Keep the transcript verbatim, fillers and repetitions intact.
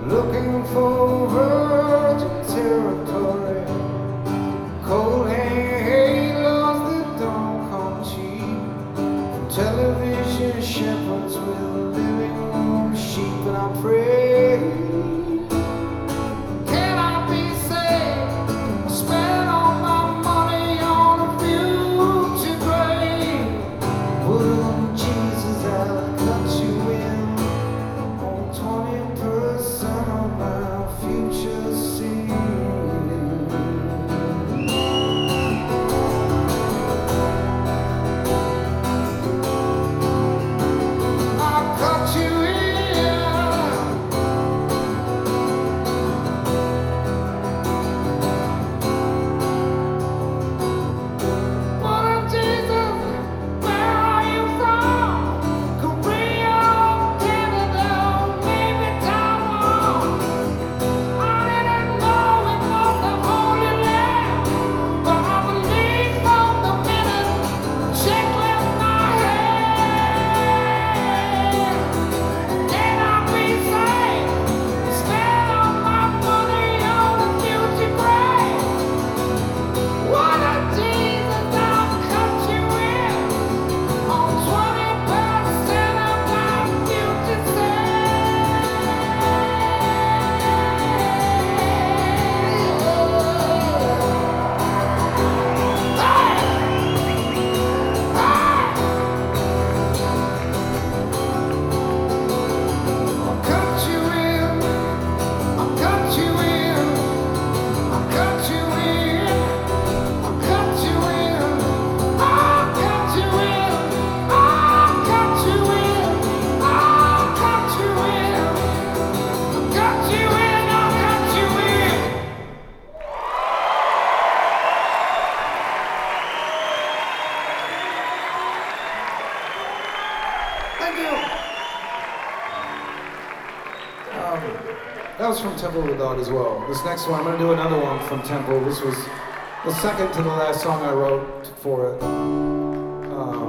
looking for virgin territory. Cold halos that don't come cheap. From television shepherds with living room sheep, and I pray, can I be saved? Spend all my money on a future grave. Put on Jesus, I'll cut you in on twenty percent of my future sin. I'll cut you in. Put on Jesus, where are you from? Korea, Canada, maybe Taiwan. I didn't know it was the Holy Land, but I believe from the minute check left my hand. Can I be saved? Spend all my money on a future grave. What a Jesus, I'll cut you in on twenty percent of my future I'll cut you in, I'll cut you in, I'll cut you in, I'll cut you in, I'll cut you in, I'll cut you in, I'll cut you in, I'll cut you in, I'll cut you in. Thank you. Um, that was from Temple of the Dog as well. This next one, I'm going to do another one from Temple. This was the second to the last song I wrote for it. Um,